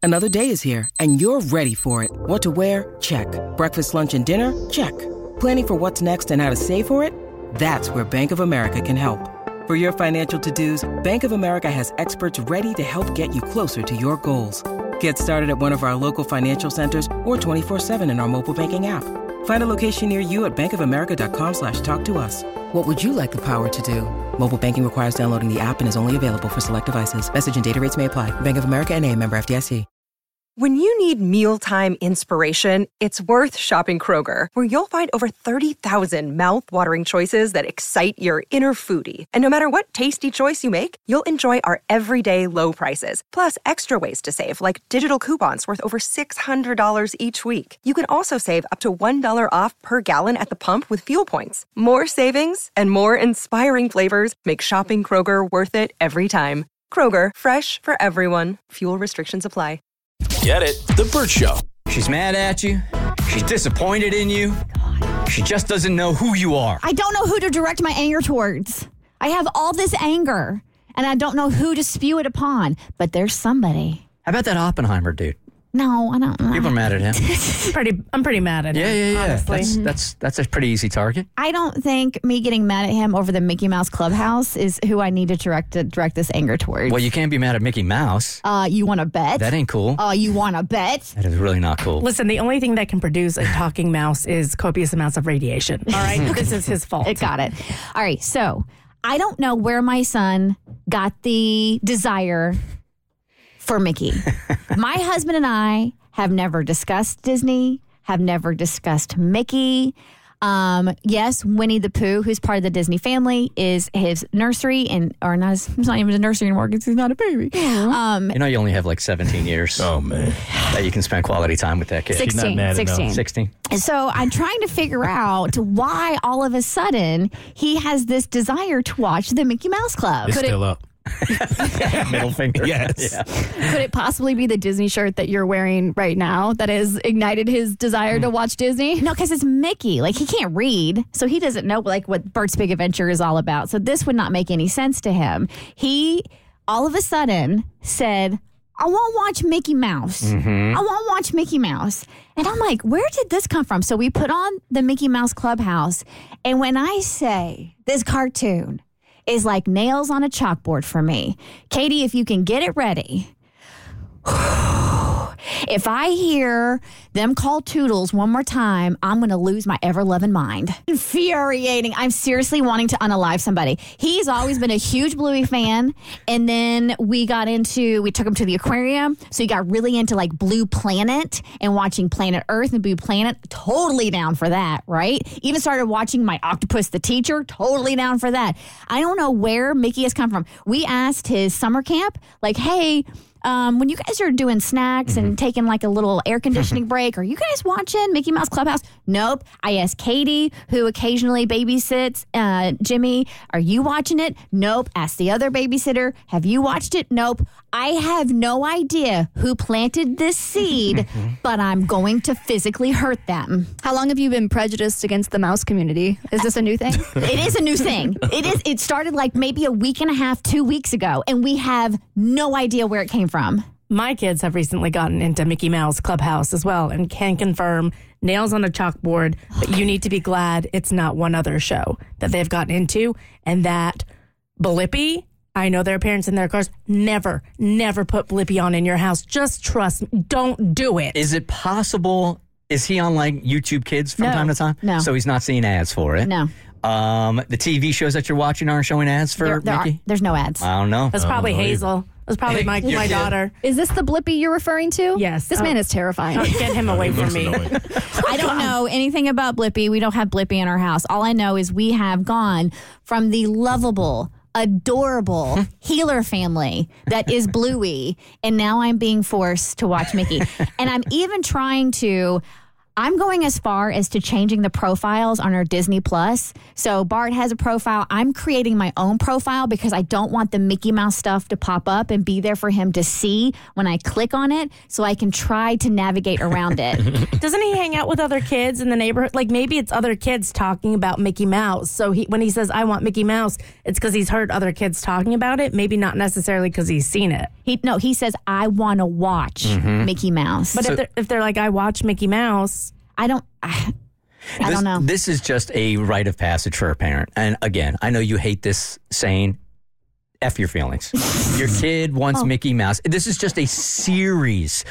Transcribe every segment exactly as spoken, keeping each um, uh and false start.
Another day is here, and you're ready for it. What to wear? Check. Breakfast, lunch, and dinner? Check. Planning for what's next and how to save for it? That's where Bank of America can help. For your financial to-dos, Bank of America has experts ready to help get you closer to your goals. Get started at one of our local financial centers or twenty-four seven in our mobile banking app. Find a location near you at bankofamerica.com slash talk to us. What would you like the power to do? Mobile banking requires downloading the app and is only available for select devices. Message and data rates may apply. Bank of America N A, member F D I C. When you need mealtime inspiration, it's worth shopping Kroger, where you'll find over thirty thousand mouth-watering choices that excite your inner foodie. And no matter what tasty choice you make, you'll enjoy our everyday low prices, plus extra ways to save, like digital coupons worth over six hundred dollars each week. You can also save up to one dollar off per gallon at the pump with fuel points. More savings and more inspiring flavors make shopping Kroger worth it every time. Kroger, fresh for everyone. Fuel restrictions apply. Get it? The Bert Show. She's mad at you. She's disappointed in you. She just doesn't know who you are. I don't know who to direct my anger towards. I have all this anger, and I don't know who to spew it upon. But there's somebody. How about that Oppenheimer dude? No, I don't know. People are mad at him. pretty, I'm pretty mad at him. Yeah, yeah, yeah. Honestly. That's, that's that's a pretty easy target. I don't think me getting mad at him over the Mickey Mouse Clubhouse is who I need to direct to direct this anger towards. Well, you can't be mad at Mickey Mouse. Uh, you want to bet? That ain't cool. Uh, you want to bet? That is really not cool. Listen, the only thing that can produce a talking mouse is copious amounts of radiation. All right? This is his fault. It got it. All right, so I don't know where my son got the desire for Mickey. My husband and I have never discussed Disney, have never discussed Mickey. Um, yes, Winnie the Pooh, who's part of the Disney family, is his nursery, and or not. His, he's not even a nursery anymore because he's not a baby. Um, you know, you only have like seventeen years. Oh man, that you can spend quality time with that kid. sixteen, sixteen. sixteen. And so I'm trying to figure out why all of a sudden he has this desire to watch the Mickey Mouse Club. It's Could still it, up. Middle finger. Yes. Yeah. Could it possibly be the Disney shirt that you're wearing right now that has ignited his desire to watch Disney? No, because it's Mickey. Like, he can't read, so he doesn't know like what Bert's Big Adventure is all about. So this would not make any sense to him. He all of a sudden said, I want to watch Mickey Mouse. Mm-hmm. I want to watch Mickey Mouse. And I'm like, where did this come from? So we put on the Mickey Mouse Clubhouse. And when I say this cartoon is like nails on a chalkboard for me, Katie, if you can get it ready. If I hear them call Toodles one more time, I'm going to lose my ever-loving mind. Infuriating. I'm seriously wanting to unalive somebody. He's always been a huge Bluey fan, and then we got into, we took him to the aquarium, so he got really into like Blue Planet and watching Planet Earth and Blue Planet. Totally down for that, right? Even started watching My Octopus the Teacher. Totally down for that. I don't know where Mickey has come from. We asked his summer camp, like, hey, Um, when you guys are doing snacks and taking like a little air conditioning break, are you guys watching Mickey Mouse Clubhouse? Nope. I asked Katie, who occasionally babysits uh, Jimmy, are you watching it? Nope. Asked the other babysitter, have you watched it? Nope. I have no idea who planted this seed, but I'm going to physically hurt them. How long have you been prejudiced against the mouse community? Is this a new thing? It is a new thing. It is. It started like maybe a week and a half, two weeks ago, and we have no idea where it came from. My kids have recently gotten into Mickey Mouse Clubhouse as well and can confirm nails on a chalkboard, but you need to be glad it's not one other show that they've gotten into, and that Blippi, I know there are parents in their cars, never, never put Blippi on in your house. Just trust me. Don't do it. Is it possible, is he on like YouTube Kids from No. time to time? No. So he's not seeing ads for it? No. Um, the T V shows that you're watching aren't showing ads for There, there are, Mickey? there's no ads. I don't know. That's probably know either. Hazel. That's probably my, Your my kid. daughter. Is this the Blippi you're referring to? Yes. This Oh. man is terrifying. Oh, get him away from me. I don't know anything about Blippi. We don't have Blippi in our house. All I know is we have gone from the lovable, adorable healer family that is Bluey, and now I'm being forced to watch Mickey. And I'm even trying to, I'm going as far as to changing the profiles on our Disney Plus. So Bart has a profile. I'm creating my own profile because I don't want the Mickey Mouse stuff to pop up and be there for him to see when I click on it, so I can try to navigate around it. Doesn't he hang out with other kids in the neighborhood? Like maybe it's other kids talking about Mickey Mouse. So he, when he says, I want Mickey Mouse, it's because he's heard other kids talking about it. Maybe not necessarily because he's seen it. He No, he says, I want to watch mm-hmm. Mickey Mouse. But so, if, they're, if they're like, I watch Mickey Mouse, I don't... I, I this, don't know. This is just a rite of passage for a parent. And again, I know you hate this saying, F your feelings. Your kid wants oh. Mickey Mouse. This is just a series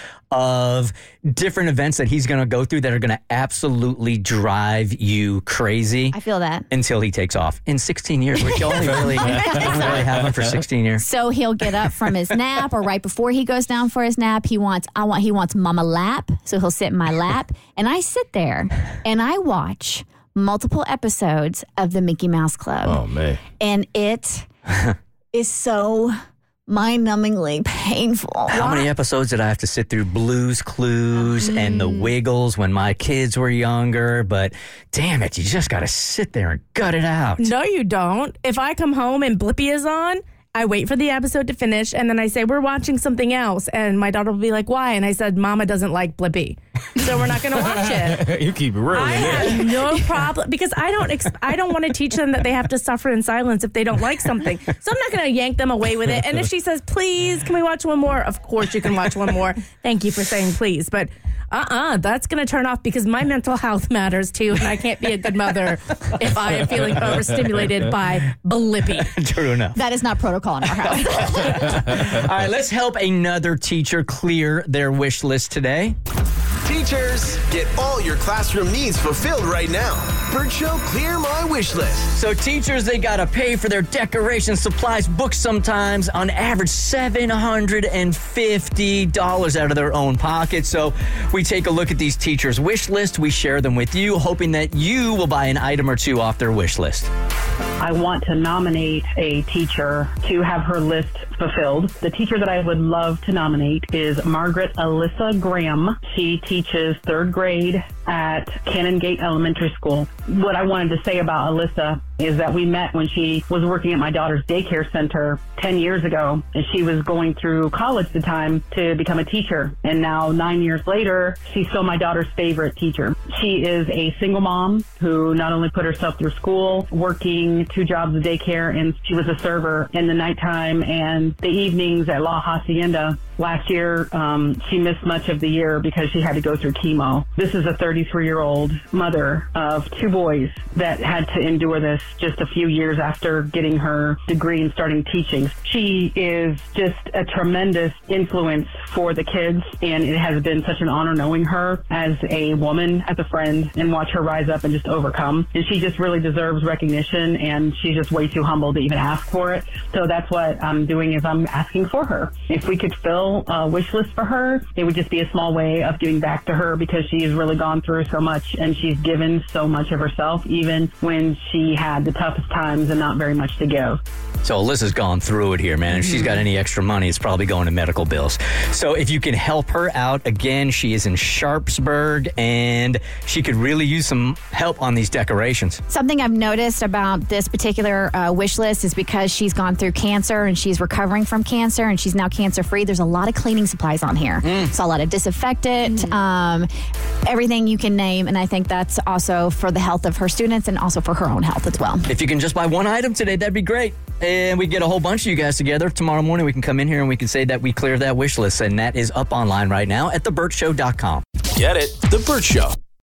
of different events that he's going to go through that are going to absolutely drive you crazy. I feel that. Until he takes off. In sixteen years, which you only really, only really have him for sixteen years. So he'll get up from his nap, or right before he goes down for his nap, he wants, I want, he wants mama lap. So he'll sit in my lap. And I sit there and I watch multiple episodes of the Mickey Mouse Club. Oh, man. And it is so mind-numbingly painful. How many episodes did I have to sit through? Blue's Clues mm. and The Wiggles when my kids were younger. But damn it, you just got to sit there and gut it out. No, you don't. If I come home and Blippi is on, I wait for the episode to finish, and then I say, we're watching something else. And my daughter will be like, why? And I said, Mama doesn't like Blippi, so we're not going to watch it. You keep it real. I have no problem, because I don't ex- I don't want to teach them that they have to suffer in silence if they don't like something. So I'm not going to yank them away with it. And if she says, please, can we watch one more? Of course you can watch one more. Thank you for saying please. But uh-uh, that's going to turn off, because my mental health matters too, and I can't be a good mother if I am feeling overstimulated by Blippi. True enough. That is not protocol in our house. All right, let's help another teacher clear their wish list today. Teachers, get all your classroom needs fulfilled right now. Bert Show Clear My Wish List. So teachers, they got to pay for their decoration supplies, books sometimes, on average seven hundred fifty dollars out of their own pocket. So we take a look at these teachers' wish list. We share them with you, hoping that you will buy an item or two off their wish list. I want to nominate a teacher to have her list fulfilled. The teacher that I would love to nominate is Margaret Alyssa Graham. She teaches third grade at Canongate Elementary School. What I wanted to say about Alyssa is that we met when she was working at my daughter's daycare center ten years ago, and she was going through college at the time to become a teacher. And now, nine years later, she's still my daughter's favorite teacher. She is a single mom who not only put herself through school, working two jobs of daycare, and she was a server in the nighttime and the evenings at La Hacienda. Last year, um, she missed much of the year because she had to go through chemo. This is a thirty-three-year-old mother of two boys that had to endure this just a few years after getting her degree and starting teaching. She is just a tremendous influence for the kids, and it has been such an honor knowing her as a woman, as a friend, and watch her rise up and just overcome. And she just really deserves recognition, and she's just way too humble to even ask for it. So that's what I'm doing, is I'm asking for her. If we could fill a wish list for her, it would just be a small way of giving back to her, because she's really gone through so much, and she's given so much of herself, even when she had the toughest times and not very much to give. So Alyssa's gone through it here, man. If she's got any extra money, it's probably going to medical bills. So if you can help her out, again, she is in Sharpsburg, and she could really use some help on these decorations. Something I've noticed about this particular uh, wish list is because she's gone through cancer and she's recovering from cancer and she's now cancer-free, there's a lot of cleaning supplies on here. Mm. So a lot of disinfectant, mm. um, everything you can name, and I think that's also for the health of her students and also for her own health as well. If you can just buy one item today, that'd be great. And we get a whole bunch of you guys together. Tomorrow morning, we can come in here and we can say that we cleared that wish list. And that is up online right now at the bert show dot com. Get it? The Bert Show.